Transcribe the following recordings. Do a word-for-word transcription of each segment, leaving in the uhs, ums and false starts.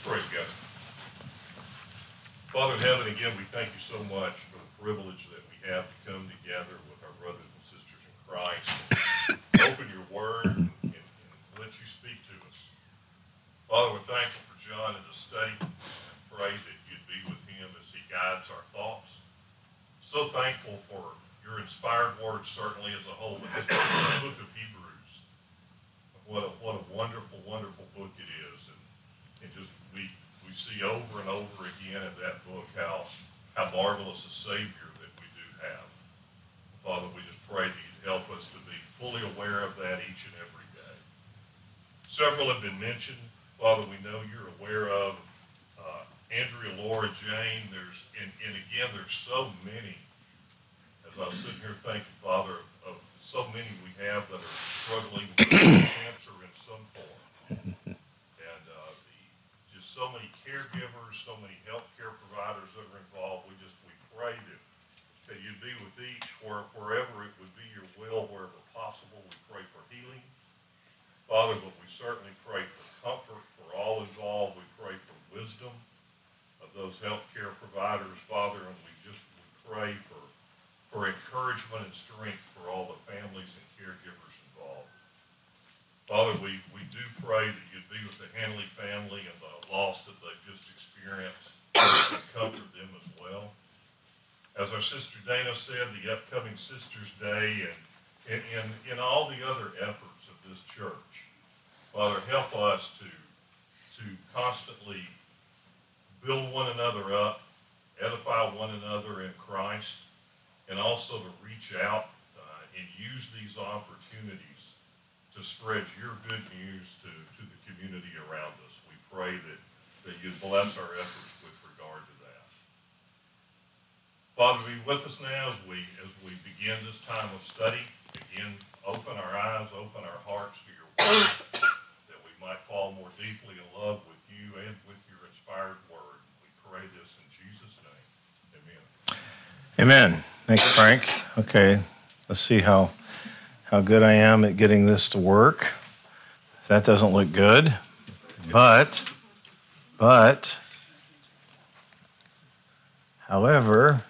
pray together. Father in heaven, again, we thank you so much for the privilege that we have to come together with our brothers and sisters in Christ, open your word, and, and, and let you speak to us. Father, we're thankful for John and the study. I pray that you'd be with him as he guides our thoughts. So thankful for your inspired word, certainly as a whole, but this book of Hebrews, what a, what a wonderful, wonderful book it is. And, and just we we see over and over again in that book how how marvelous a Savior that we do have. Father, we just pray that you'd help us to be fully aware of that each and every day. Several have been mentioned. Father, we know you're aware of uh, Andrea, Laura, Jane. There's and, and again, there's so many. As I was sitting here thinking, Father, of, of so many we have that are struggling with cancer in some form. And uh, the, just so many caregivers, so many healthcare providers that are involved. We just, we pray that, that you'd be with each where, wherever it would be your will, wherever possible. We pray for healing, Father, but we certainly pray for comfort for all involved. We pray for wisdom of those healthcare providers, Father, and we just we pray for for encouragement and strength for all the families and caregivers involved. Father, we, we do pray that you'd be with the Hanley family and the loss that they've just experienced and comfort them as well. As our sister Dana said, the upcoming Sisters' Day and in, in, in all the other efforts of this church, Father, help us to, to constantly build one another up, edify one another in Christ, and also to reach out uh, and use these opportunities to spread your good news to, to the community around us. We pray that, that you bless our efforts with regard to that. Father, be with us now as we, as we begin this time of study. Again, open our eyes, open our hearts to your word, that we might fall more deeply in love with you and with your inspired word. We pray this in Jesus' name. Amen. Amen. Thanks, Frank. Okay, let's see how how good I am at getting this to work. That doesn't look good, but, but, however,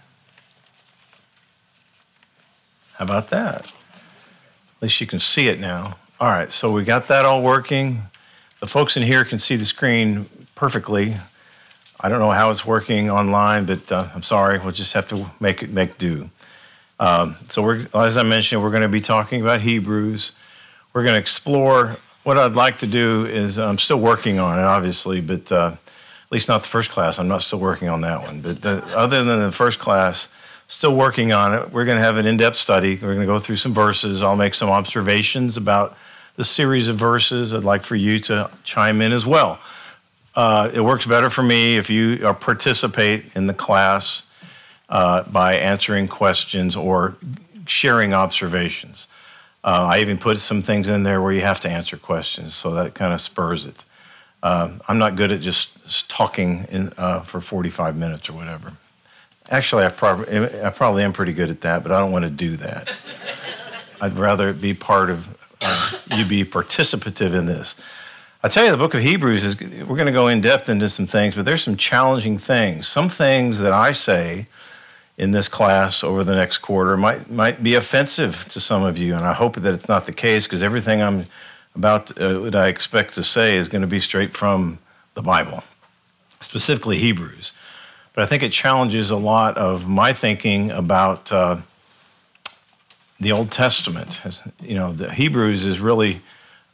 how about that? At least you can see it now. All right, so we got that all working. The folks in here can see the screen perfectly. I don't know how it's working online, but uh, I'm sorry. We'll just have to make it make do. Um, so we're, as I mentioned, we're going to be talking about Hebrews. We're going to explore. What I'd like to do is, I'm still working on it, obviously, but uh, at least not the first class. I'm not still working on that one. But the, other than the first class, still working on it. We're going to have an in-depth study. We're going to go through some verses. I'll make some observations about the series of verses. I'd like for you to chime in as well. Uh, it works better for me if you uh, participate in the class uh, by answering questions or sharing observations. Uh, I even put some things in there where you have to answer questions, so that kind of spurs it. Uh, I'm not good at just talking in, uh, for forty-five minutes or whatever. Actually, I, prob- I probably am pretty good at that, but I don't want to do that. I'd rather it be part of, uh, you be participative in this. I tell you, the book of Hebrews is, we're going to go in depth into some things, but there's some challenging things. Some things that I say in this class over the next quarter might might be offensive to some of you, and I hope that it's not the case, because everything I'm about, uh, what I expect to say is going to be straight from the Bible, specifically Hebrews. But I think it challenges a lot of my thinking about uh, the Old Testament. You know, the Hebrews is really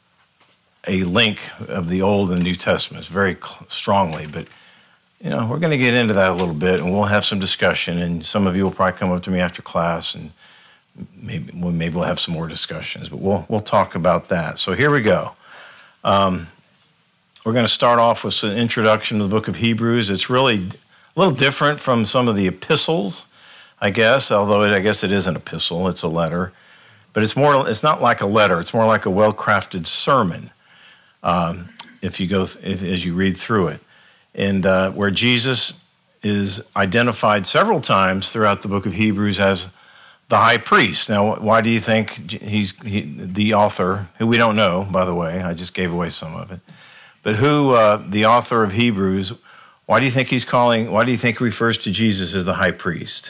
a link of the Old and New Testaments very strongly, but you know, we're going to get into that a little bit, and we'll have some discussion, and some of you will probably come up to me after class, and maybe, well, maybe we'll have some more discussions, but we'll we'll talk about that. So here we go. Um, we're going to start off with an introduction to the book of Hebrews. It's really a little different from some of the epistles, I guess, although it, I guess it is an epistle, it's a letter, but it's more. It's not like a letter. It's more like a well-crafted sermon. Um, if you go, th- if, as you read through it. And uh, where Jesus is identified several times throughout the book of Hebrews as the high priest. Now, why do you think he's he, the author, who we don't know, by the way, I just gave away some of it, But who, uh, the author of Hebrews, why do you think he's calling, why do you think he refers to Jesus as the high priest?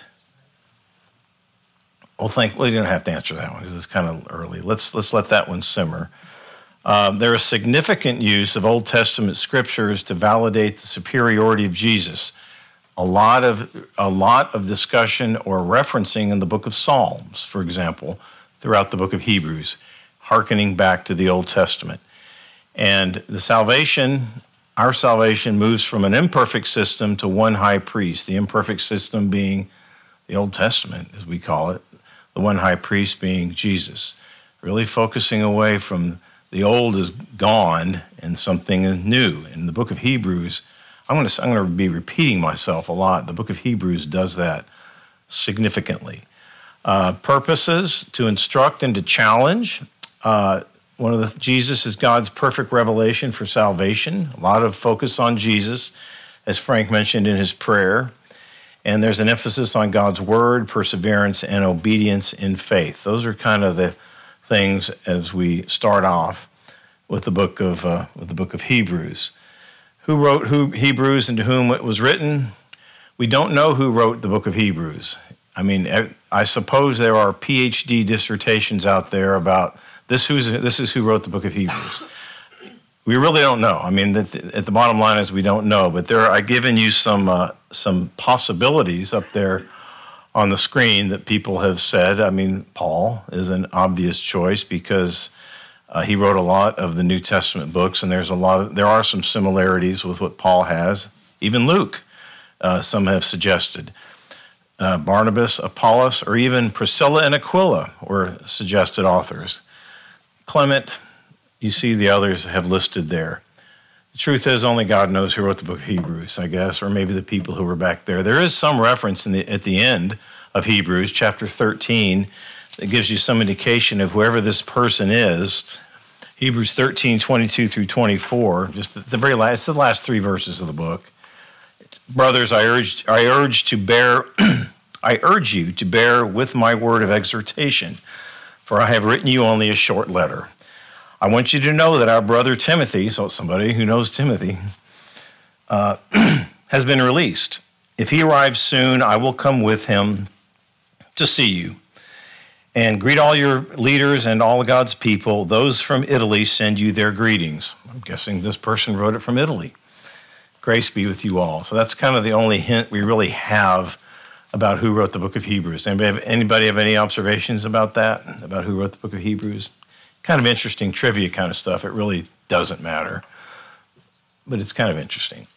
Well, think, well, you don't have to answer that one because it's kind of early. Let's, let's let that one simmer. Um, there is significant use of Old Testament scriptures to validate the superiority of Jesus. A lot of a lot of discussion or referencing in the book of Psalms, for example, throughout the book of Hebrews, hearkening back to the Old Testament. And the salvation, our salvation moves from an imperfect system to one high priest, the imperfect system being the Old Testament, as we call it, the one high priest being Jesus. Really focusing away from the old is gone and something is new. In the book of Hebrews, I'm going to I'm going to be repeating myself a lot. The book of Hebrews does that significantly. Uh, purposes to instruct and to challenge. Uh, one of the Jesus is God's perfect revelation for salvation. A lot of focus on Jesus, as Frank mentioned in his prayer. And there's an emphasis on God's word, perseverance, and obedience in faith. Those are kind of the things as we start off with the book of uh, with the book of Hebrews. Who wrote who Hebrews and to whom it was written? We don't know who wrote the book of Hebrews. I mean, I suppose there are P H D dissertations out there about this. Who's this is who wrote the book of Hebrews. We really don't know. I mean, the, at the bottom line is we don't know. But there, I've given you some uh, some possibilities up there on the screen that people have said. I mean, Paul is an obvious choice because uh, he wrote a lot of the New Testament books, and there's a lot of, there are some similarities with what Paul has. Even Luke, uh, some have suggested. Uh, Barnabas, Apollos, or even Priscilla and Aquila were suggested authors. Clement, you see the others have listed there. The truth is only God knows who wrote the book of Hebrews, I guess, or maybe the people who were back there. There is some reference in the, at the end of Hebrews, chapter thirteen, that gives you some indication of whoever this person is. Hebrews thirteen, twenty-two through twenty-four, just the, the very last, it's the last three verses of the book. Brothers, I urge, I urge to bear, I urge you to bear with my word of exhortation, for I have written you only a short letter. I want you to know that our brother Timothy, so somebody who knows Timothy, uh, has been released. If he arrives soon, I will come with him to see you. And greet all your leaders and all God's people. Those from Italy send you their greetings. I'm guessing this person wrote it from Italy. Grace be with you all. So that's kind of the only hint we really have about who wrote the book of Hebrews. Anybody have, anybody have any observations about that, about who wrote the book of Hebrews? Kind of interesting trivia kind of stuff. It really doesn't matter, but it's kind of interesting.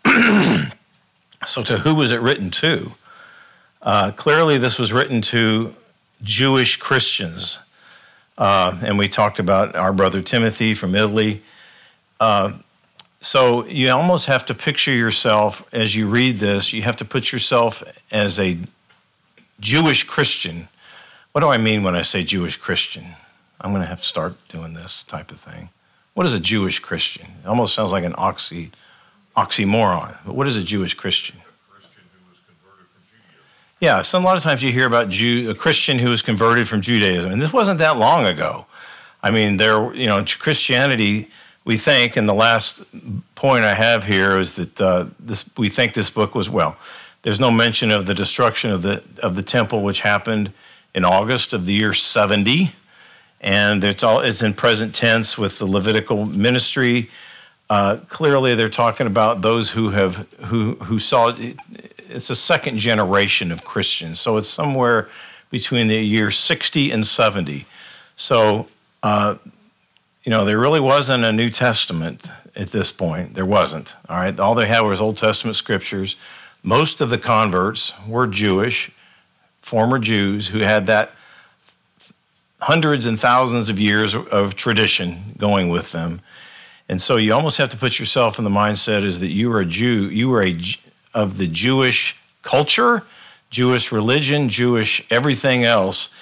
So to who was it written to? Uh, clearly this was written to Jewish Christians. Uh, and we talked about our brother Timothy from Italy. Uh, so you almost have to picture yourself as you read this, you have to put yourself as a Jewish Christian. What do I mean when I say Jewish Christian? I'm going to have to start doing this type of thing. What is a Jewish Christian? It almost sounds like an oxy, oxymoron. But what is a Jewish Christian? A Christian who was converted from Judaism. Yeah, so a lot of times you hear about Jew, a Christian who was converted from Judaism, and this wasn't that long ago. I mean, there, you know, Christianity, we think, and the last point I have here is that uh, this, we think this book was, well, there's no mention of the destruction of the of the temple, which happened in August of the year seventy. And it's all it's in present tense with the Levitical ministry. Uh, clearly, they're talking about those who have who who saw it. It's a second generation of Christians, so it's somewhere between the year sixty and seventy. So, uh, you know, there really wasn't a New Testament at this point. There wasn't. All right, all they had was Old Testament scriptures. Most of the converts were Jewish, former Jews who had that hundreds and thousands of years of tradition going with them. And so you almost have to put yourself in the mindset is that you are a Jew, you are a, of the Jewish culture, Jewish religion, Jewish everything else.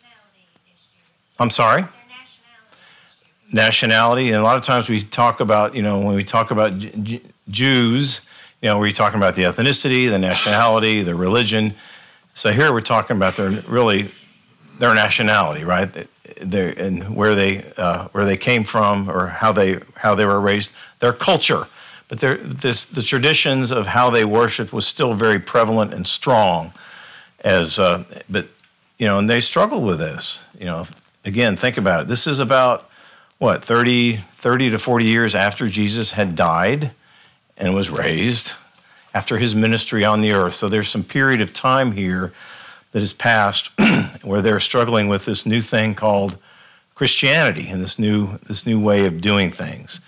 I'm sorry? Nationality. Nationality. And a lot of times we talk about, you know, when we talk about J- Jews, you know, we're talking about the ethnicity, the nationality, the religion. So here we're talking about their really their nationality, right? Their, and where they uh, where they came from, or how they how they were raised, their culture. but there, this, the traditions of how they worshiped was still very prevalent and strong. As uh, but you know, and they struggled with this. You know, again, think about it. This is about what thirty, thirty to forty years after Jesus had died and was raised, after his ministry on the earth. So there's some period of time here that has passed where they're struggling with this new thing called Christianity and this new this new way of doing things.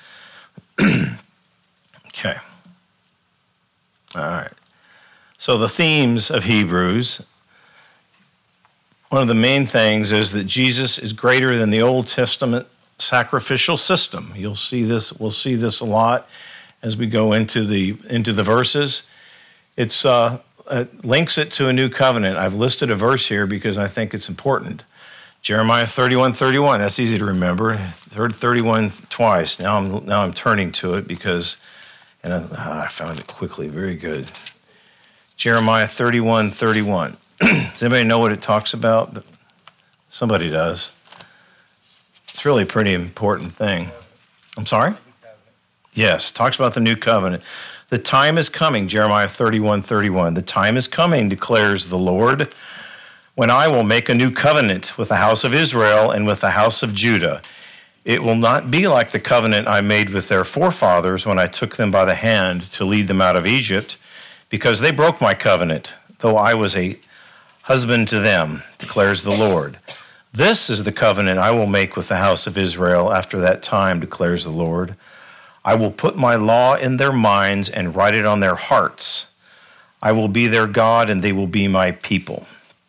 Okay. All right. So the themes of Hebrews, one of the main things is that Jesus is greater than the Old Testament sacrificial system. You'll see this, we'll see this a lot as we go into the into the verses. It's uh, it links it to a new covenant. I've listed a verse here because I think it's important. Jeremiah thirty-one thirty-one, that's easy to remember. thirty-one twice. Now I'm now I'm turning to it because, and I, I found it quickly. Very good. Jeremiah thirty-one thirty-one. Does anybody know what it talks about? Somebody does. It's really a pretty important thing. I'm sorry? Yes, it talks about the new covenant. The time is coming, Jeremiah thirty-one thirty-one. The time is coming, declares the Lord, when I will make a new covenant with the house of Israel and with the house of Judah. It will not be like the covenant I made with their forefathers when I took them by the hand to lead them out of Egypt, because they broke my covenant, though I was a husband to them, declares the Lord. This is the covenant I will make with the house of Israel after that time, declares the Lord. I will put my law in their minds and write it on their hearts. I will be their God, and they will be my people.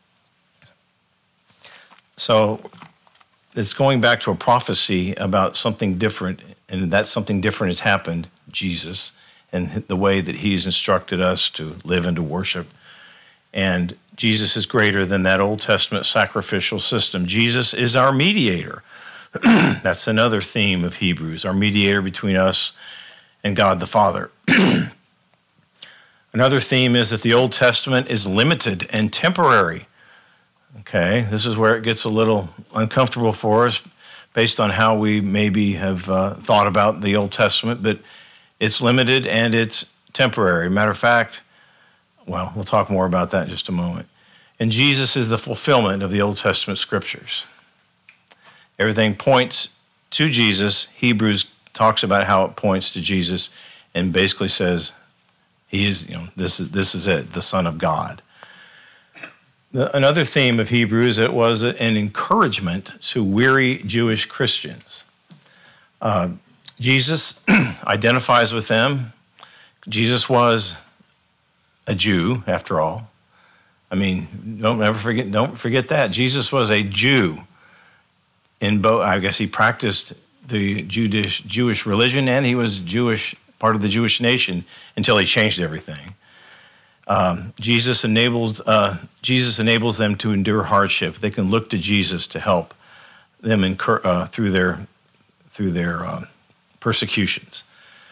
So it's going back to a prophecy about something different, and that something different has happened, Jesus, and the way that he's instructed us to live and to worship. And Jesus is greater than that Old Testament sacrificial system. Jesus is our mediator. That's another theme of Hebrews, our mediator between us and God the Father. Another theme is that the Old Testament is limited and temporary. Okay, this is where it gets a little uncomfortable for us based on how we maybe have uh, thought about the Old Testament, but it's limited and it's temporary. Matter of fact, well, we'll talk more about that in just a moment. And Jesus is the fulfillment of the Old Testament scriptures. Everything points to Jesus. Hebrews talks about how it points to Jesus and basically says he is, you know, this is this is it, the Son of God. The, another theme of Hebrews, it was an encouragement to weary Jewish Christians. Uh, Jesus identifies with them. Jesus was a Jew, after all. I mean, don't ever forget. Don't forget that Jesus was a Jew. In both, I guess he practiced the Jewish Jewish religion, and he was Jewish, part of the Jewish nation until he changed everything. Um, Jesus enables uh, Jesus enables them to endure hardship. They can look to Jesus to help them incur, uh, through their through their uh, persecutions.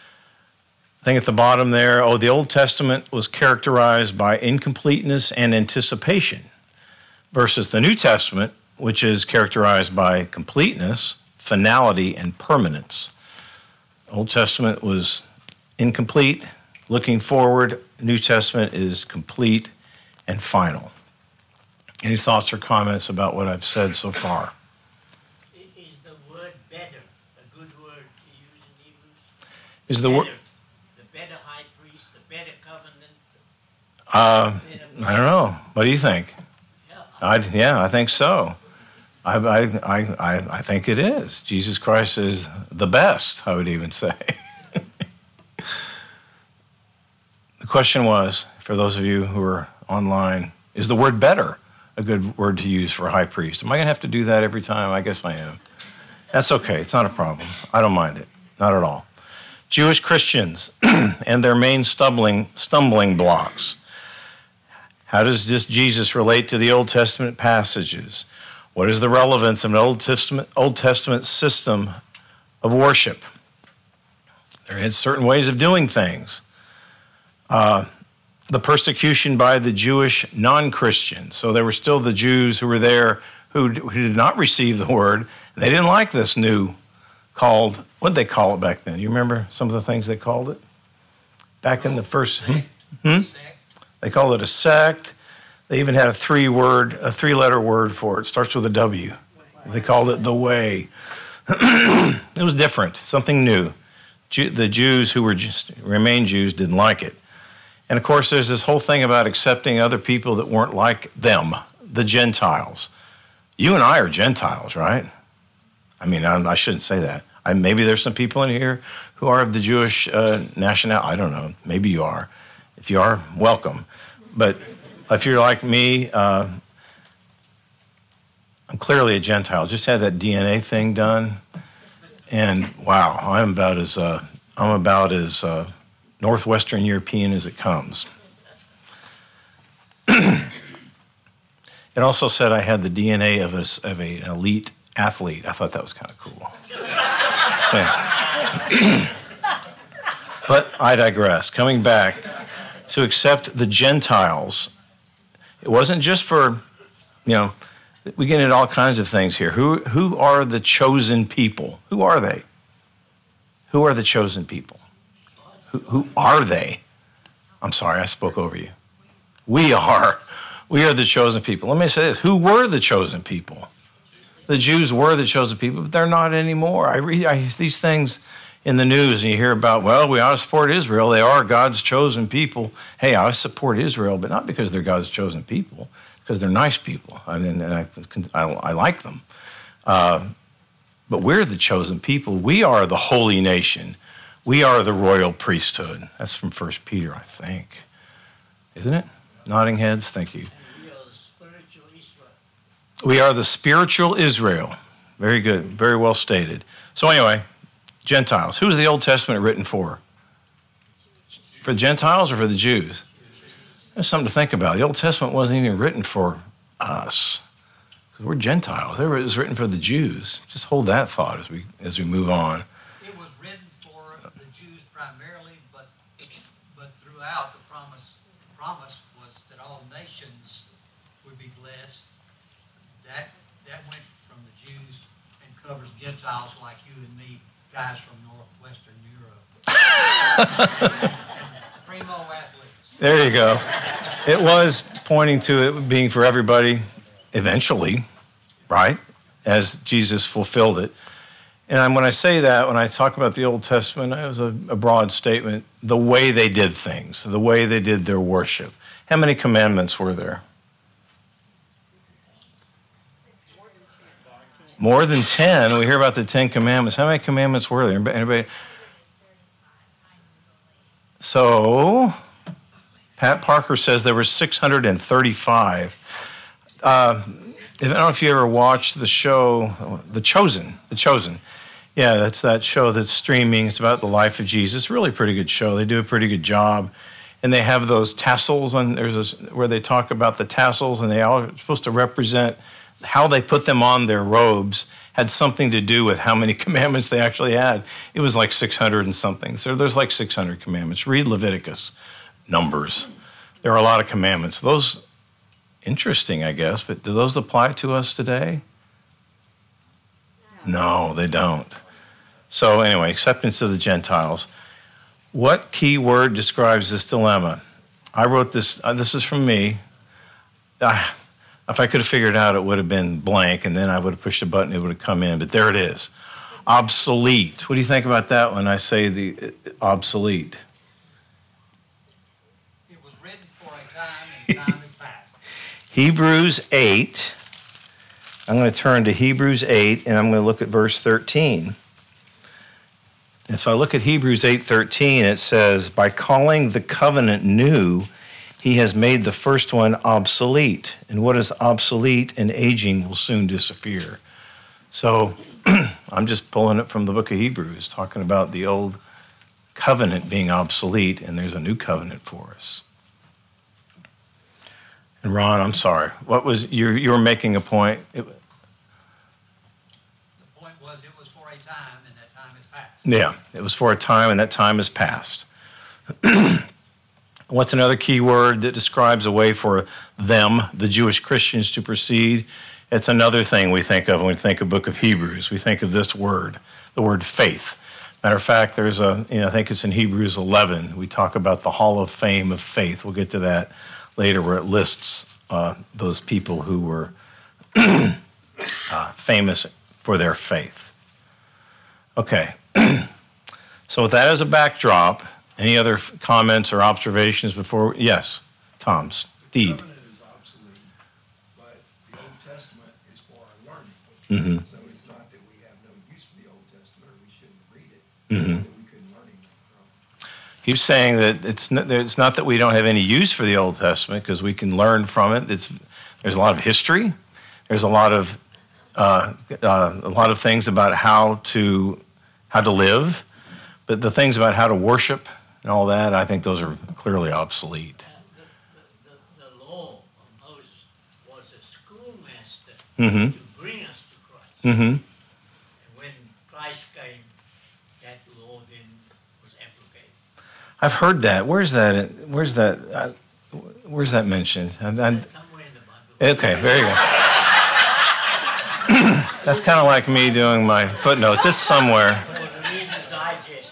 I think at the bottom there, oh, the Old Testament was characterized by incompleteness and anticipation, versus the New Testament, which is characterized by completeness, finality, and permanence. Old Testament was incomplete, looking forward. New Testament is complete and final. Any thoughts or comments about what I've said so far? Is the word better a good word to use in Hebrews? Is the word? The better high priest, the better covenant? Uh, I don't know. What do you think? Yeah. I, yeah, I think so. I, I, I, I think it is. Jesus Christ is the best, I would even say. The question was, for those of you who are online, is the word better a good word to use for a high priest? Am I going to have to do that every time? I guess I am. That's okay. It's not a problem. I don't mind it. Not at all. Jewish Christians and their main stumbling, stumbling blocks. How does this Jesus relate to the Old Testament passages? What is the relevance of an Old Testament, Old Testament system of worship? There is certain ways of doing things. Uh, the persecution by the Jewish non-Christians. So there were still the Jews who were there who, who did not receive the word. They didn't like this new called, what did they call it back then? You remember some of the things they called it? back in the first, hmm? Hmm? Sect. They called it a sect. They even had a three-word, a three-letter word for it. It starts with a W. They called it the Way. It was different, something new. Jew, the Jews who were just remained Jews didn't like it. And of course, there's this whole thing about accepting other people that weren't like them, the Gentiles. You and I are Gentiles, right? I mean, I, I shouldn't say that. I, maybe there's some people in here who are of the Jewish uh, nationality. I don't know. Maybe you are. If you are, welcome. But if you're like me, uh, I'm clearly a Gentile. Just had that D N A thing done, and wow, I'm about as uh, I'm about as uh, Northwestern European as it comes. It also said I had the D N A of a, of a, an elite athlete. I thought that was kind of cool. Yeah. But I digress. Coming back, to accept the Gentiles, it wasn't just for, you know, we get into all kinds of things here. Who, who are the chosen people? Who are they? Who are the chosen people? Who, who are they? I'm sorry, I spoke over you. We are. We are the chosen people. Let me say this. Who were the chosen people? The Jews were the chosen people, but they're not anymore. I read I, these things in the news, and you hear about, well, we ought to support Israel. They are God's chosen people. Hey, I support Israel, but not because they're God's chosen people, because they're nice people, I mean, and I, I, I like them. Uh, but we're the chosen people. We are the holy nation. We are the royal priesthood. That's from First Peter, I think. Isn't it? Nodding heads, thank you. We are the spiritual Israel. We are the spiritual Israel. Very good, very well stated. So anyway, Gentiles. Who was the Old Testament written for? For the Gentiles or for the Jews? There's something to think about. The Old Testament wasn't even written for us, because we're Gentiles. It was written for the Jews. Just hold that thought as we as we move on. It was written for the Jews primarily, but but throughout the promise promise was that all nations would be blessed. That that went from the Jews and covers Gentiles like you and me, guys from Northwestern Europe. Primo athletes. There you go. It was pointing to it being for everybody eventually, right? As Jesus fulfilled it. And when I say that, when I talk about the Old Testament, it was a, a broad statement, the way they did things, the way they did their worship. How many commandments were there? More than ten. We hear about the Ten Commandments. How many commandments were there? Anybody? So, Pat Parker says there were six hundred thirty-five. Uh, I don't know if you ever watched the show, The Chosen. The Chosen. Yeah, that's that show that's streaming. It's about the life of Jesus. Really pretty good show. They do a pretty good job. And they have those tassels, and there's this, where they talk about the tassels, and they are supposed to represent how they put them on their robes had something to do with how many commandments they actually had. It was like six hundred and something. So there's like six hundred commandments. Read Leviticus, Numbers. There are a lot of commandments. Those, interesting, I guess, but do those apply to us today? No, they don't. So anyway, acceptance of the Gentiles. What key word describes this dilemma? I wrote this, uh, this is from me. I, If I could have figured it out, it would have been blank, and then I would have pushed a button, it would have come in. But there it is. Obsolete. What do you think about that when I say the uh, obsolete? It was written for a time, and time is past. Hebrews eight. I'm going to turn to Hebrews eight, and I'm going to look at verse thirteen. And so I look at Hebrews eight thirteen, it says, by calling the covenant new, he has made the first one obsolete. And what is obsolete and aging will soon disappear. So I'm just pulling it from the book of Hebrews, talking about the old covenant being obsolete, and there's a new covenant for us. And Ron, I'm sorry. What was you? You were making a point. It, The point was it was for a time, and that time is past. yeah, it was for a time, and that time is past. What's another key word that describes a way for them, the Jewish Christians, to proceed? It's another thing we think of when we think of the book of Hebrews. We think of this word, the word faith. Matter of fact, there's a, you know, I think it's in Hebrews eleven. We talk about the Hall of Fame of faith. We'll get to that later, where it lists uh, those people who were uh, famous for their faith. Okay. So with that as a backdrop, any other f- comments or observations before? Yes, Tom, Steed. The covenant is obsolete, but the Old Testament is for our learning. Mm-hmm. So it's not that we have no use for the Old Testament, or we shouldn't read it, Mm-hmm. that we couldn't learn anything from. He was saying that it's not, it's not that we don't have any use for the Old Testament, because we can learn from it. It's, there's a lot of history. There's a lot of uh, uh, a lot of things about how to how to live, but the things about how to worship and all that, I think those are clearly obsolete. Uh, the, the, the, the law of Moses was a schoolmaster Mm-hmm. to bring us to Christ. Mm-hmm. And when Christ came, that law then was abrogated. I've heard that. Where's that? Where's that? Uh, where's that mentioned? And, and, That's somewhere in the Bible. okay, very good. That's kind of like me doing my footnotes. It's somewhere. For the Reader's Digest.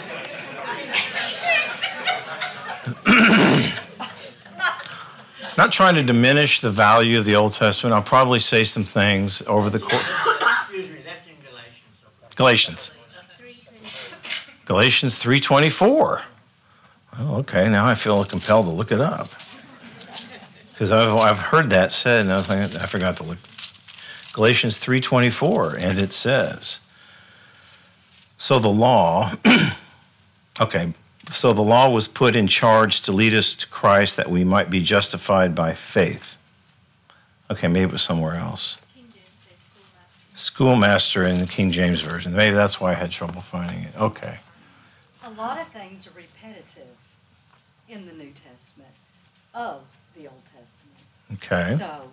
Not trying to diminish the value of the Old Testament. I'll probably say some things over the course. Excuse me, that's in Galatians. so- Galatians. Galatians three twenty-four. Oh, okay. Now I feel compelled to look it up. Because I've, I've heard that said, and I was like, I forgot to look. Galatians three twenty-four, and it says, so the law, okay, so the law was put in charge to lead us to Christ that we might be justified by faith. Okay, maybe it was somewhere else. King James says schoolmaster. Schoolmaster in the King James Version. Maybe that's why I had trouble finding it. Okay. A lot of things are repetitive in the New Testament of the Old Testament. Okay. So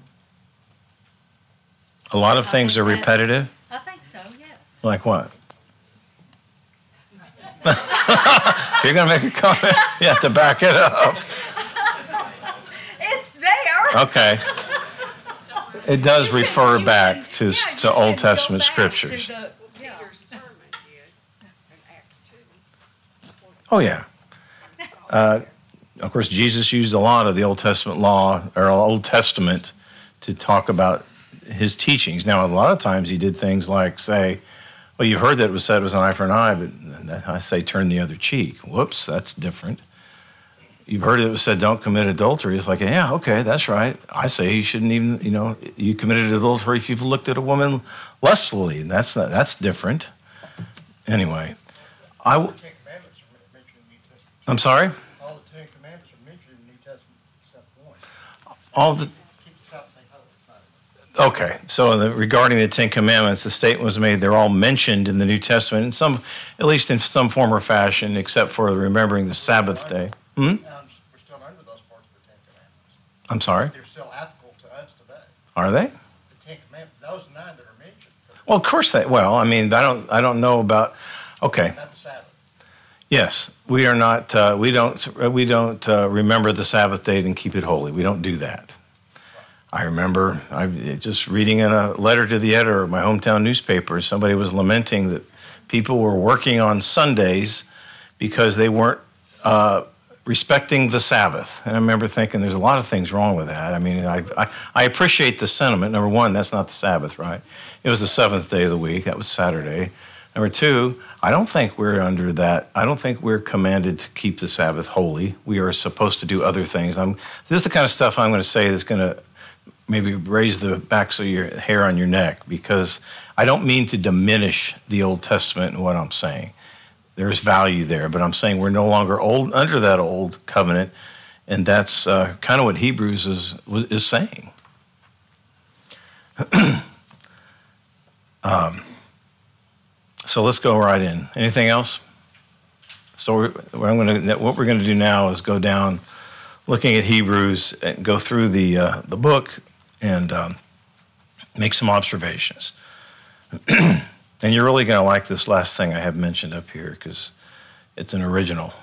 A lot of I things think are that's- repetitive. I think so, yes. Like what? If you're going to make a comment, you have to back it up. It's there. Okay. It does refer You back can- to, yeah, to you can Old go Testament back to scriptures. the- yeah. Peter's sermon did in Acts two. Oh, yeah. Uh, of course, Jesus used a lot of the Old Testament law, or Old Testament, to talk about his teachings. Now, a lot of times he did things like say, well, you've heard that it was said it was an eye for an eye, but I say turn the other cheek. Whoops, that's different. You've heard it was said don't commit adultery. It's like, yeah, okay, that's right. I say you shouldn't even, you know, you committed adultery if you've looked at a woman lustfully. And that's not, that's different. Anyway, I w- All the Ten Commandments are mentioned in the New Testament. I'm sorry? All the Ten Commandments are mentioned in the New Testament except one. All the, Keep the Sabbath day holy. okay, so the, regarding the Ten Commandments, the statement was made, they're all mentioned in the New Testament, in some, at least in some form or fashion, except for remembering the Sabbath day. Hmm? And we're still under those parts of the Ten Commandments. I'm sorry? They're still applicable to us today. Are they? The Ten Commandments, those nine that are mentioned, Well, of course they, well, I mean, I don't, I don't know about, okay. not the Sabbath. Yes, we are not, uh, we don't, we don't uh, remember the Sabbath day and keep it holy. We don't do that. I remember I just reading in a letter to the editor of my hometown newspaper, somebody was lamenting that people were working on Sundays because they weren't uh, respecting the Sabbath. And I remember thinking there's a lot of things wrong with that. I mean, I, I, I appreciate the sentiment. Number one, that's not the Sabbath, right? It was the seventh day of the week. That was Saturday. Number two, I don't think we're under that. I don't think we're commanded to keep the Sabbath holy. We are supposed to do other things. I'm, this is the kind of stuff I'm going to say that's going to maybe raise the backs of your hair on your neck, because I don't mean to diminish the Old Testament and what I'm saying. There's value there, but I'm saying we're no longer old under that old covenant, and that's uh, kind of what Hebrews is is saying. um, so let's go right in. Anything else? So we're, what I'm going to what we're going to do now is go down, looking at Hebrews, and go through the uh, the book and um, make some observations. And you're really going to like this last thing I have mentioned up here, because it's an original.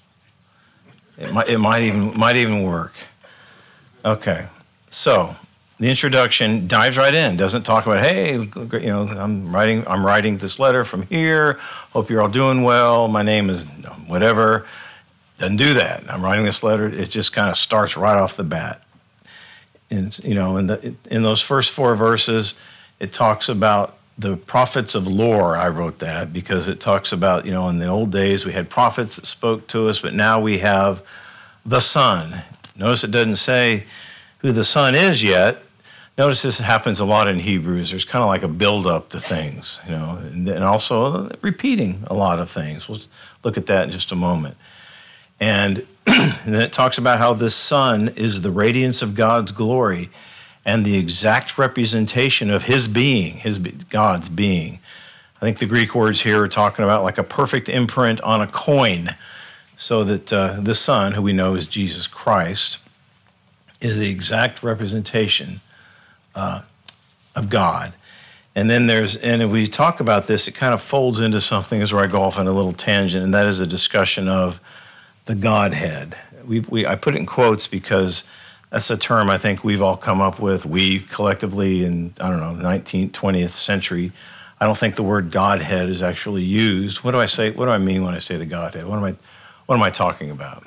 It might, it might even might even work. Okay, so the introduction dives right in. Doesn't talk about, hey, you know, I'm writing, I'm writing this letter from here. Hope you're all doing well. My name is whatever. Doesn't do that. I'm writing this letter. It just kind of starts right off the bat. And you know, in the in those first four verses, it talks about the prophets of lore. I wrote that because it talks about, you know, in the old days we had prophets that spoke to us, but now we have the Son. Notice it doesn't say who the Son is yet. Notice this happens a lot in Hebrews. There's kind of like a build-up to things, you know, and, and also repeating a lot of things. We'll look at that in just a moment. And, and then it talks about how this Son is the radiance of God's glory and the exact representation of his being, his God's being. I think the Greek words here are talking about like a perfect imprint on a coin, so that uh, the Son, who we know is Jesus Christ, is the exact representation uh, of God. And then there's, and if we talk about this, it kind of folds into something as where I go off on a little tangent, and that is a discussion of the Godhead. We, we, I put it in quotes because that's a term I think we've all come up with, we collectively in, I don't know, nineteenth, twentieth century. I don't think the word Godhead is actually used. What do I say? What do I mean when I say the Godhead? What am I, what am I talking about?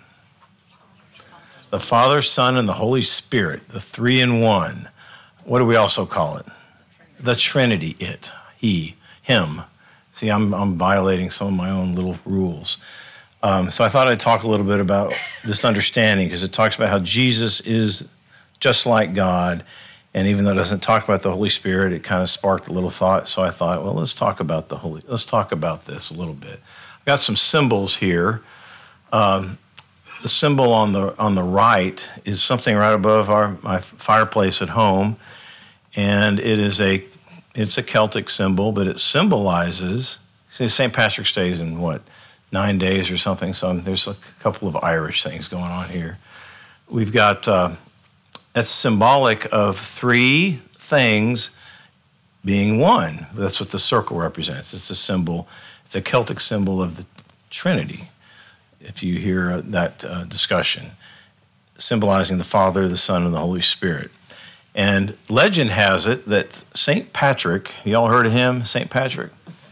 The Father, Son, and the Holy Spirit, the three in one. What do we also call it? The Trinity, it, he, him. See, I'm, I'm violating some of my own little rules. Um, so I thought I'd talk a little bit about this understanding, because it talks about how Jesus is just like God, and even though it doesn't talk about the Holy Spirit, it kind of sparked a little thought. So I thought, well, let's talk about the Holy. Let's talk about this a little bit. I've got some symbols here. Um, the symbol on the on the right is something right above our my fireplace at home, and it is a it's a Celtic symbol, but it symbolizes. See, Saint Patrick's Day is in what? Nine days or something. So there's a couple of Irish things going on here. We've got, uh, that's symbolic of three things being one. That's what the circle represents. It's a symbol, it's a Celtic symbol of the Trinity, if you hear that uh, discussion, symbolizing the Father, the Son, and the Holy Spirit. And legend has it that Saint Patrick, y'all heard of him, Saint Patrick?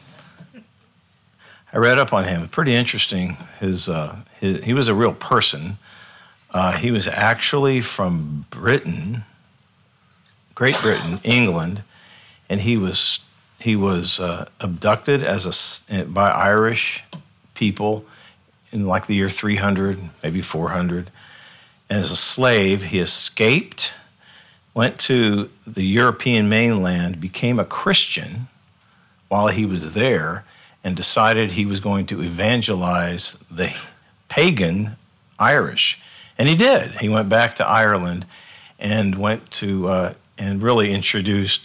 I read up on him. Pretty interesting. His, uh, his he was a real person. Uh, he was actually from Britain, Great Britain, England, and he was he was uh, abducted as a by Irish people in like the year three hundred, maybe four hundred. And as a slave, he escaped, went to the European mainland, became a Christian while he was there, and decided he was going to evangelize the pagan Irish. And he did. He went back to Ireland and went to, uh, and really introduced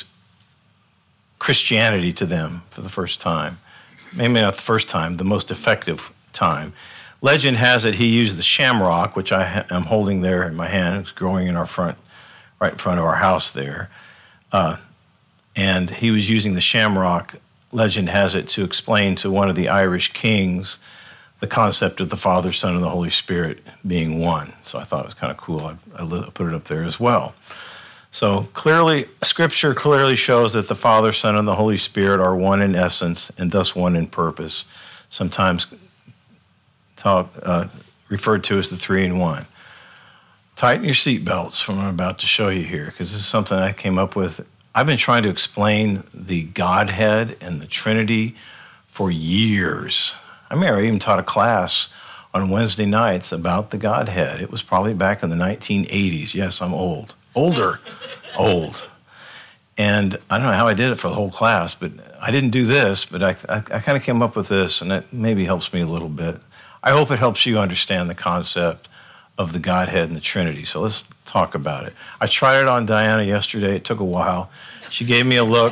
Christianity to them for the first time. Maybe not the first time, the most effective time. Legend has it he used the shamrock, which I ha- am holding there in my hand. It's growing in our front, right in front of our house there. Uh, and he was using the shamrock, legend has it, to explain to one of the Irish kings the concept of the Father, Son, and the Holy Spirit being one. So I thought it was kind of cool. I, I put it up there as well. So clearly, Scripture clearly shows that the Father, Son, and the Holy Spirit are one in essence and thus one in purpose, sometimes talk, uh, referred to as the three in one. Tighten your seatbelts from what I'm about to show you here, because this is something I came up with. I've been trying to explain the Godhead and the Trinity for years. I mean, I even taught a class on Wednesday nights about the Godhead. It was probably back in the nineteen eighties. Yes, I'm old. Older. Old. And I don't know how I did it for the whole class, but I didn't do this, but I, I, I kind of came up with this, and it maybe helps me a little bit. I hope it helps you understand the concept of the Godhead and the Trinity. So let's talk about it. I tried it on Diana yesterday. It took a while. She gave me a look.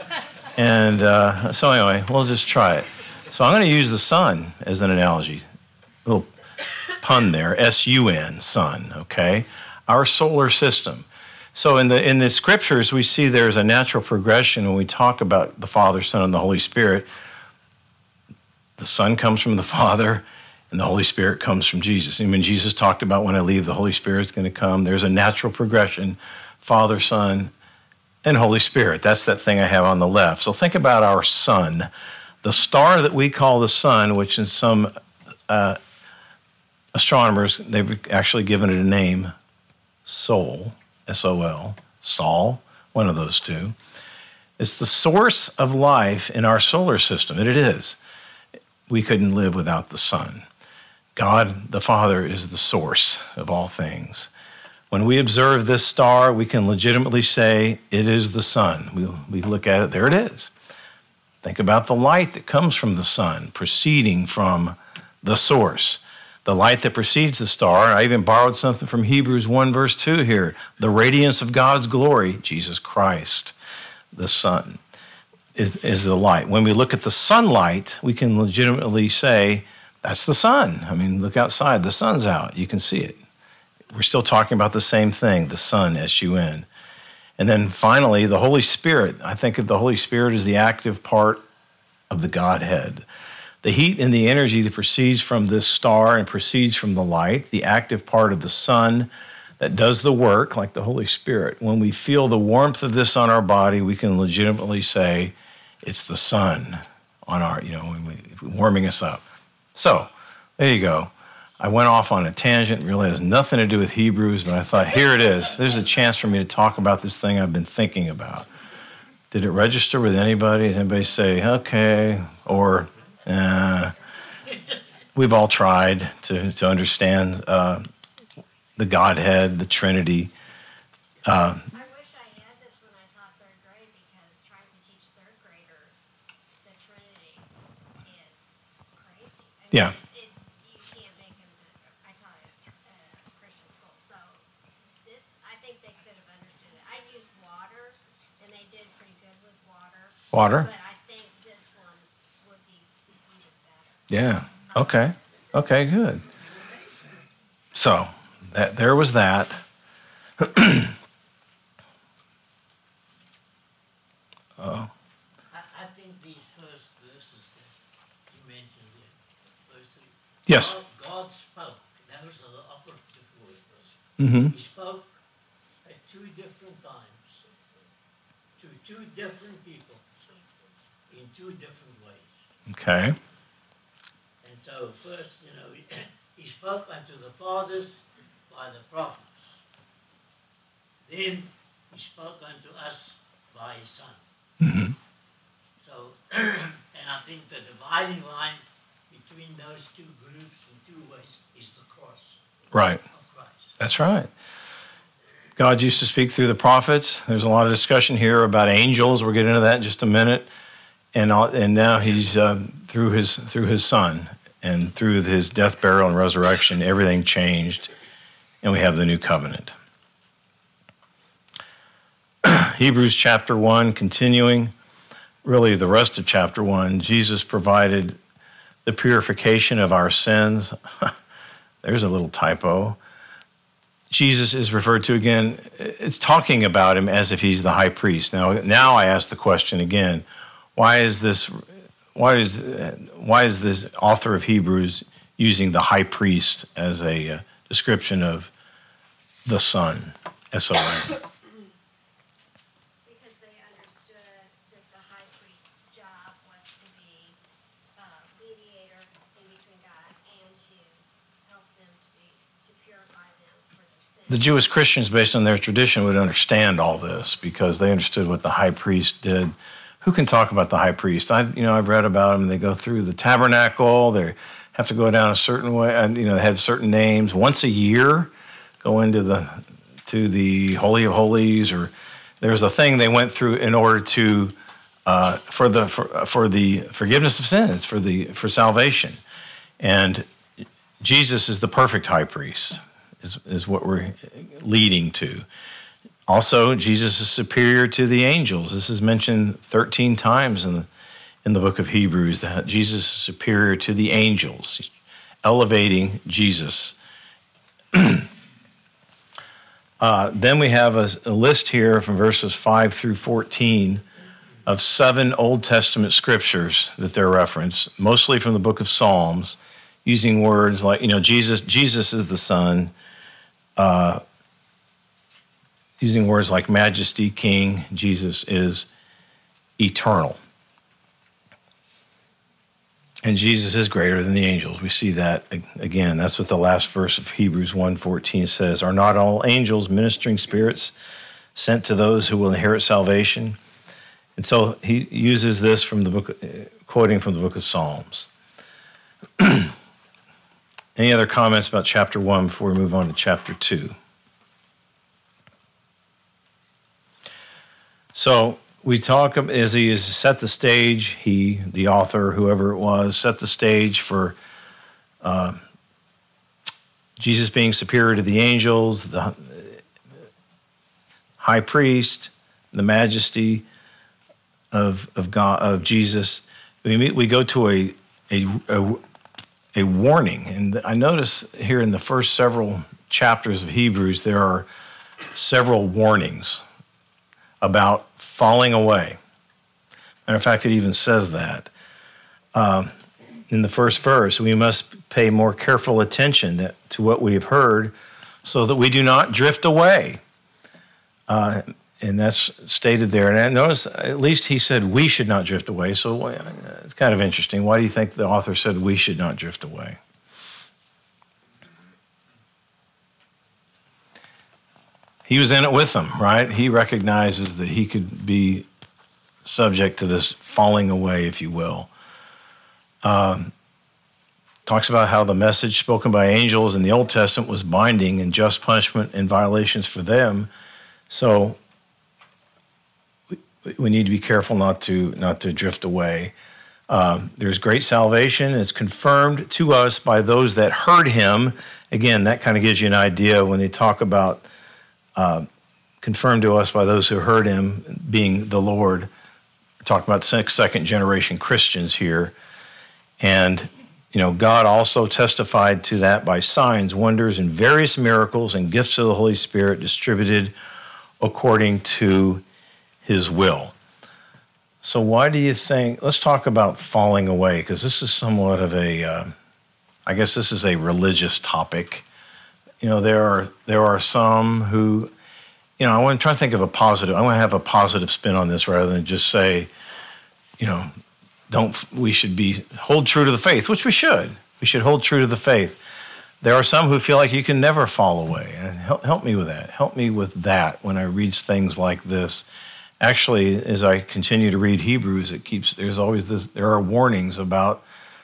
And uh, so anyway, we'll just try it. So I'm going to use the sun as an analogy. A little pun there, S U N, sun, okay? Our solar system. So in the in the scriptures, we see there's a natural progression when we talk about the Father, Son, and the Holy Spirit. The Son comes from the Father, and the Holy Spirit comes from Jesus. And when Jesus talked about when I leave, the Holy Spirit's going to come, there's a natural progression Father, Son, and Holy Spirit. That's that thing I have on the left. So think about our sun. The star that we call the sun, which in some uh, astronomers, they've actually given it a name, Sol, S O L, Sol, one of those two. It's the source of life in our solar system, and it is. We couldn't live without the sun. God, the Father, is the source of all things. When we observe this star, we can legitimately say it is the sun. We, we look at it, there it is. Think about the light that comes from the sun, proceeding from the source. The light that precedes the star, I even borrowed something from Hebrews one, verse two here. The radiance of God's glory, Jesus Christ, the sun, is, is the light. When we look at the sunlight, we can legitimately say, that's the sun. I mean, look outside, the sun's out. You can see it. We're still talking about the same thing, the sun, S U N. And then finally, the Holy Spirit. I think of the Holy Spirit as the active part of the Godhead. The heat and the energy that proceeds from this star and proceeds from the light, the active part of the sun that does the work, like the Holy Spirit. When we feel the warmth of this on our body, we can legitimately say it's the sun on our, you know, when we, warming us up. So there you go. I went off on a tangent, really has nothing to do with Hebrews, but I thought, here it is. There's a chance for me to talk about this thing I've been thinking about. Did it register with anybody? Did anybody say, okay, or uh, we've all tried to, to understand uh, the Godhead, the Trinity. Uh, I wish I had this when I taught third grade, because trying to teach third graders the Trinity is crazy. I mean, Yeah. It's, it's, you can't make them, I taught at a Christian school, so this, I think they could have understood it. I used water, and they did pretty good with water. Water? But I think this one would be even better. Yeah. Okay. Okay, good. So that there was that. Oh. I, I think these first verses that you mentioned here, verse three. Yes. God, God spoke. That was the operative word. Mm-hmm. He spoke at two different times to two different people in two different ways. Okay. And so first, you know, he, he spoke unto the fathers by the prophets. Then he spoke unto us by his son. Mm-hmm. So, and I think the dividing line between those two groups in two ways is the cross Right. of Christ. That's right. God used to speak through the prophets. There's a lot of discussion here about angels. We'll get into that in just a minute. And all, and now he's uh, through his through his son and through his death, burial, and resurrection, everything changed, and we have the new covenant. Hebrews chapter one, continuing, really the rest of chapter one, Jesus provided the purification of our sins. There's a little typo. Jesus is referred to again, it's talking about him as if he's the high priest. Now, now I ask the question again, why is this, why is, why is this author of Hebrews using the high priest as a uh, description of the Son, S O N? Because they understood that the high priest's job was to be a mediator in between God and to help them to be, to purify them for their sins. The Jewish Christians, based on their tradition, would understand all this because they understood what the high priest did. Who can talk about the high priest? I, you know, I've read about them. They go through the tabernacle. They have to go down a certain way, and you know, they had certain names. Once a year, go into the to the Holy of Holies, or there's a thing they went through in order to uh, for the for, for the forgiveness of sins, for the for salvation. And Jesus is the perfect high priest. Is is what we're leading to. Also, Jesus is superior to the angels. This is mentioned thirteen times in the, in the book of Hebrews, that Jesus is superior to the angels, He's elevating Jesus. uh, then we have a, a list here from verses five through fourteen of seven Old Testament scriptures that they're referenced, mostly from the book of Psalms, using words like, you know, Jesus, Jesus is the Son, uh, using words like majesty, king. Jesus is eternal. And Jesus is greater than the angels. We see that again. That's what the last verse of Hebrews one fourteen says. Are not all angels ministering spirits sent to those who will inherit salvation? And so he uses this from the book, quoting from the book of Psalms. Any other comments about chapter one before we move on to chapter two? So we talk, as he has set the stage, he, the author, whoever it was, set the stage for uh, Jesus being superior to the angels, the high priest, the majesty of of God, of Jesus. We meet, we go to a a, a a warning, and I notice here in the first several chapters of Hebrews there are several warnings about falling away. Matter of fact, it even says that uh, in the first verse. We must pay more careful attention that, to what we have heard, so that we do not drift away. Uh, and that's stated there. And I notice, at least he said we should not drift away. So it's kind of interesting. Why do you think the author said we should not drift away? He was in it with them, right? He recognizes that he could be subject to this falling away, if you will. Um, talks about how the message spoken by angels in the Old Testament was binding and just punishment and violations for them. So we, we need to be careful not to not to drift away. Um, there's great salvation. It's confirmed to us by those that heard him. Again, that kind of gives you an idea when they talk about uh, confirmed to us by those who heard him being the Lord. We're talking about second generation Christians here. And, you know, God also testified to that by signs, wonders, and various miracles and gifts of the Holy Spirit distributed according to his will. So why do you think, let's talk about falling away, because this is somewhat of a, uh, I guess this is a religious topic. You know, there are there are some who, you know, I want to try to think of a positive, I want to have a positive spin on this rather than just say, you know, don't, we should be, hold true to the faith, which we should. We should hold true to the faith. There are some who feel like you can never fall away. And help, help me with that. Help me with that when I read things like this. Actually, as I continue to read Hebrews, it keeps, there's always this, there are warnings about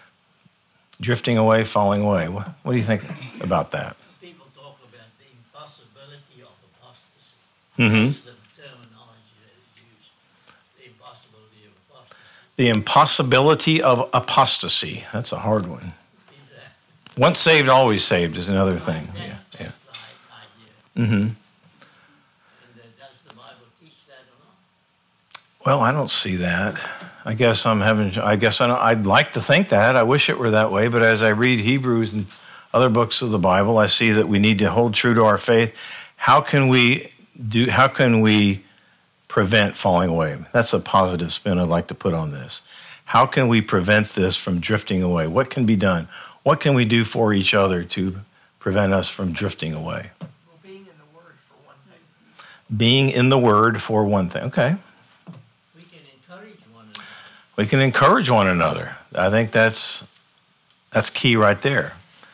drifting away, falling away. What, what do you think about that? People talk about the impossibility of apostasy. Mm-hmm. That's the terminology that is used. The impossibility of apostasy. The impossibility of apostasy. That's a hard one. Is that Once saved, always saved is another right? thing. That's, Yeah, yeah. that's the idea. Mm-hmm. And uh, does the Bible teach that or not? Well, I don't see that. I guess I'm having, I guess I don't, I'd like to think that. I wish it were that way. But as I read Hebrews and other books of the Bible, I see that we need to hold true to our faith. How can we do, how can we prevent falling away? That's a positive spin I'd like to put on this. How can we prevent this from drifting away? What can be done? What can we do for each other to prevent us from drifting away? Well, being in the Word for one thing. Being in the Word for one thing. Okay. We can encourage one another. We can encourage one another. I think that's that's key right there.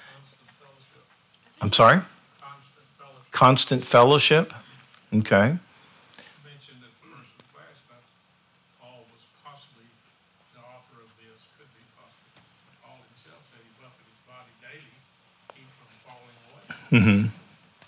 I'm sorry? Constant fellowship. Constant fellowship. Okay. You mentioned at the first class that Paul was possibly the author of this, could be possibly. Paul himself said he buffeted his body daily, keep from falling away. Mm-hmm.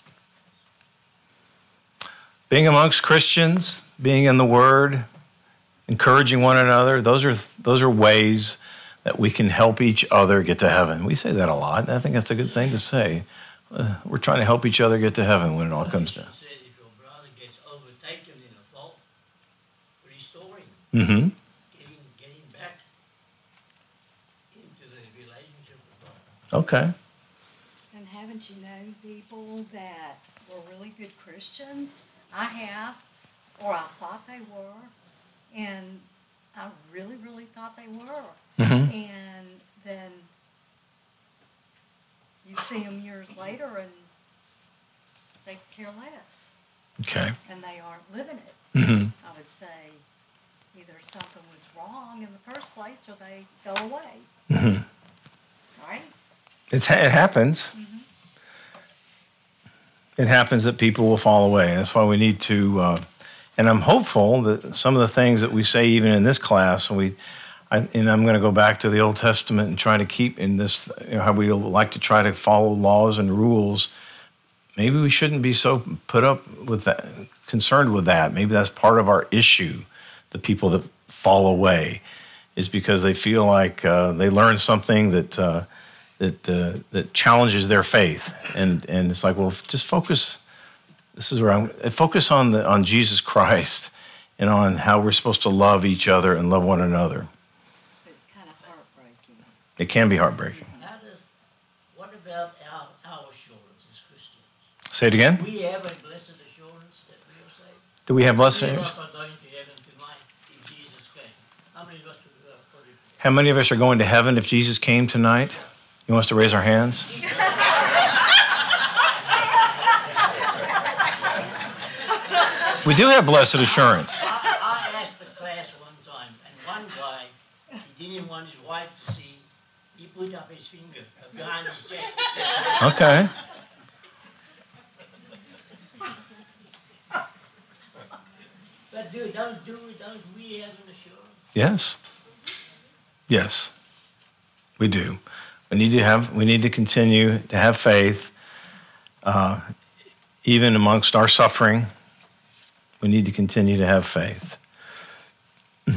Being amongst Christians, being in the Word, encouraging one another, those are those are ways that we can help each other get to heaven. We say that a lot, and I think that's a good thing to say. Uh, we're trying to help each other get to heaven when it all comes down. It says if your brother gets overtaken in a fault, restore him. Mm-hmm. Get him, get him back into the relationship with God. Okay. And haven't you known people that were really good Christians? I have, or I thought they were, and I really, really thought they were. Mm-hmm. And then you see them years later and they care less. Okay. and they aren't living it. hmm I would say either something was wrong in the first place or they go away, hmm right? It's, it happens. It happens that people will fall away. That's why we need to, uh, and I'm hopeful that some of the things that we say even in this class, and we, I, and I'm going to go back to the Old Testament and try to keep in this, you know, how we like to try to follow laws and rules. Maybe we shouldn't be so put up with that, concerned with that. Maybe that's part of our issue. The people that fall away is because they feel like uh, they learned something that uh, that uh, that challenges their faith, and and it's like, well, just focus. This is where I'm focus on the on Jesus Christ and on how we're supposed to love each other and love one another. It's kind of heartbreaking. It can be heartbreaking. How does, what about our, our assurance as Christians? Say it again. Do we have a blessed assurance that we are saved? Do we have blessed? Many of us are going to heaven tonight if Jesus came. How many of us would uh, put it? How many of us are going to heaven if Jesus came tonight? You want us to raise our hands? We do have blessed assurance. I, I asked the class one time, and one guy, he didn't want his wife to see, he put up his finger behind his chest. Okay. But do, don't do, don't we have an assurance? Yes. Yes. We do. We need to have. We need to continue to have faith, uh, even amongst our suffering. We need to continue to have faith. One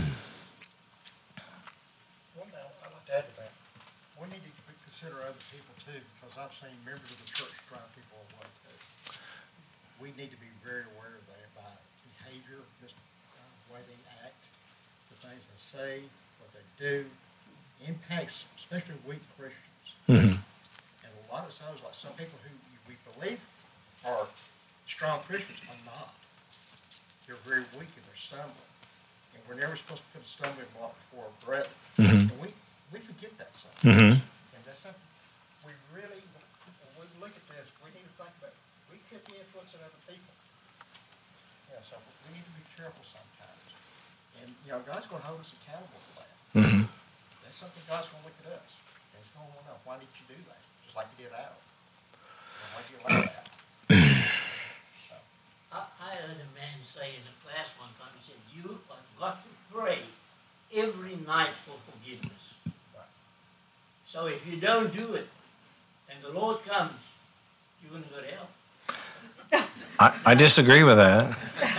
thing I'd like to add to that, we need to consider other people too, because I've seen members of the church drive people away too. We need to be very aware of that by behavior, just uh, the way they act, the things they say, what they do, impacts especially weak Christians. Mm-hmm. And a lot of times, like some people who we believe are strong Christians are not. They're very weak and they're stumbling. And we're never supposed to put a stumbling block before a brethren. Mm-hmm. And we, we forget that sometimes. Mm-hmm. And that's something we really, when we look at this, we need to think about, we could be influencing other people. Yeah, so we need to be careful sometimes. And, you know, God's going to hold us accountable for that. Mm-hmm. That's something God's going to look at us. And He's going to want to know, why did you do that? Just like you did Adam. And why did you allow that? So, I, I heard a man say in a class one time, he said, you have got to pray every night for forgiveness. So if you don't do it, and the Lord comes, you're going to go to hell. I, I disagree with that.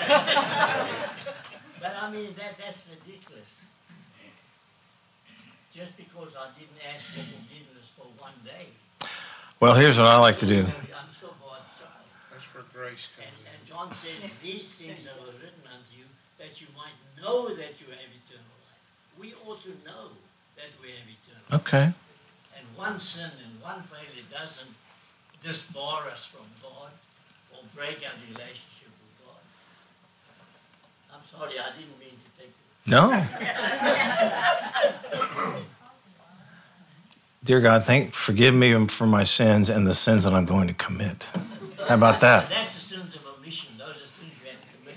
But I mean, that that's ridiculous. Just because I didn't ask for forgiveness for one day. Well, here's what I like to do. I'm still God's child. That's where grace And, comes in. and John said, these things are written unto you, that you might know that you have eternal life. We ought to know that we have eternal life. Okay. And one sin and one failure doesn't disbar us from God or break our relationship with God. I'm sorry, I didn't mean to take it. No. Dear God, thank, forgive me for my sins and the sins that I'm going to commit. How about that? That's the sins of omission. Those are sins you have to commit.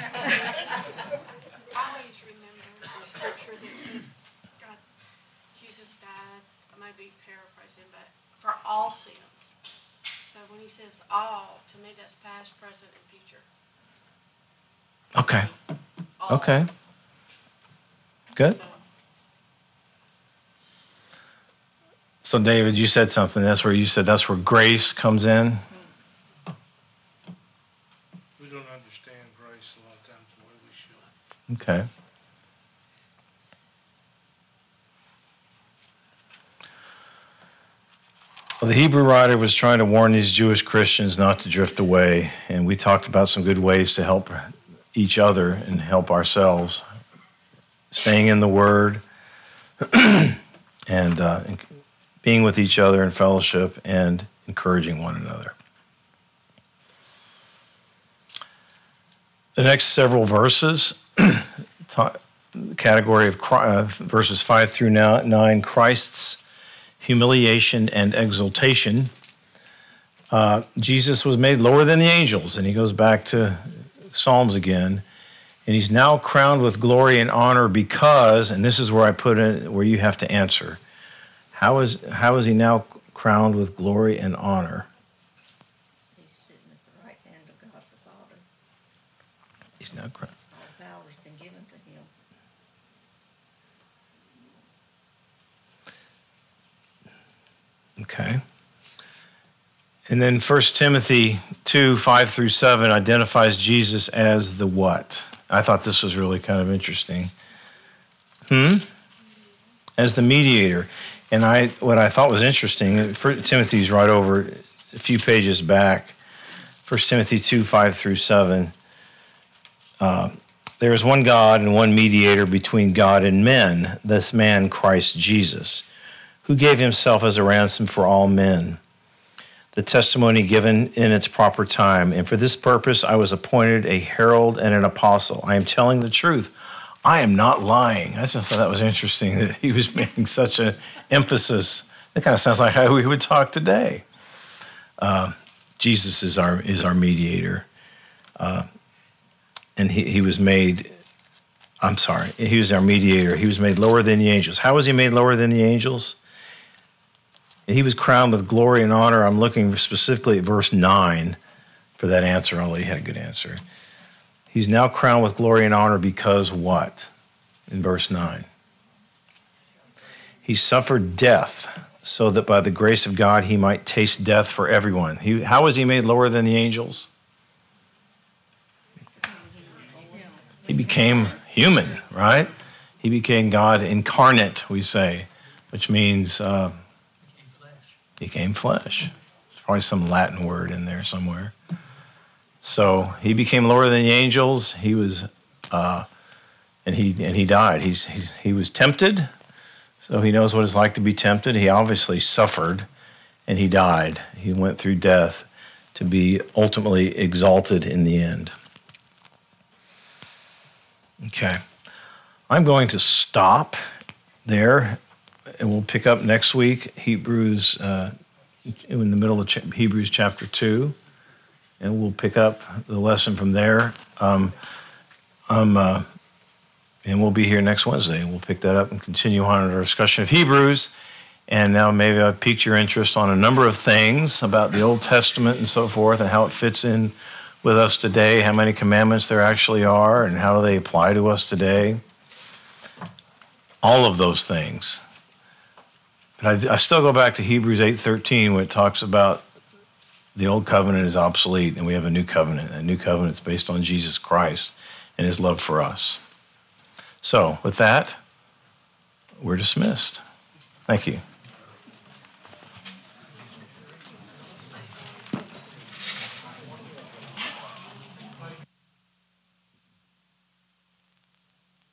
Always remember the scripture that says, God, Jesus died, I may be paraphrasing, but for all sins. So when he says all, to me that's past, present, and future. Okay. All. Okay. Good. So, So, David, you said something. That's where you said that's where grace comes in. We don't understand grace a lot of times the way we should. Okay. Well, the Hebrew writer was trying to warn these Jewish Christians not to drift away, and we talked about some good ways to help each other and help ourselves, staying in the Word, and uh, being with each other in fellowship and encouraging one another. The next several verses, category of uh, verses five through nine, Christ's humiliation and exaltation. uh, Jesus was made lower than the angels, and he goes back to Psalms again, and he's now crowned with glory and honor because, and this is where I put in, where you have to answer, how is how is he now crowned with glory and honor? He's sitting at the right hand of God the Father. He's now crowned. All power's been given to him. Okay. And then First Timothy two, five through seven identifies Jesus as the what? I thought this was really kind of interesting. Hmm? As the mediator. And I, what I thought was interesting, Timothy's right over a few pages back, First Timothy two, five through seven. Uh, there is one God and one mediator between God and men, this man Christ Jesus, who gave himself as a ransom for all men, the testimony given in its proper time. And for this purpose I was appointed a herald and an apostle. I am telling the truth. I am not lying. I just thought that was interesting that he was making such an emphasis. That kind of sounds like how we would talk today. Uh, Jesus is our is our mediator. Uh, and he, he was made, I'm sorry, he was our mediator. He was made lower than the angels. How was he made lower than the angels? He was crowned with glory and honor. I'm looking specifically at verse nine for that answer, although he had a good answer. He's now crowned with glory and honor because what? In verse nine. He suffered death so that by the grace of God he might taste death for everyone. He, how was he made lower than the angels? He became human, right? He became God incarnate, we say, which means uh, he became flesh. There's probably some Latin word in there somewhere. So he became lower than the angels. He was, uh, and he and he died. He's, he's he was tempted, so he knows what it's like to be tempted. He obviously suffered, and he died. He went through death to be ultimately exalted in the end. Okay, I'm going to stop there, and we'll pick up next week Hebrews uh, in the middle of ch- Hebrews chapter two. And we'll pick up the lesson from there. Um, um, uh, and we'll be here next Wednesday, and we'll pick that up and continue on in our discussion of Hebrews. And now maybe I've piqued your interest on a number of things about the Old Testament and so forth, and how it fits in with us today, how many commandments there actually are, and how do they apply to us today. All of those things. But I, I still go back to Hebrews eight thirteen, when it talks about the old covenant is obsolete, and we have a new covenant. A new covenant is based on Jesus Christ and his love for us. So, with that, we're dismissed. Thank you.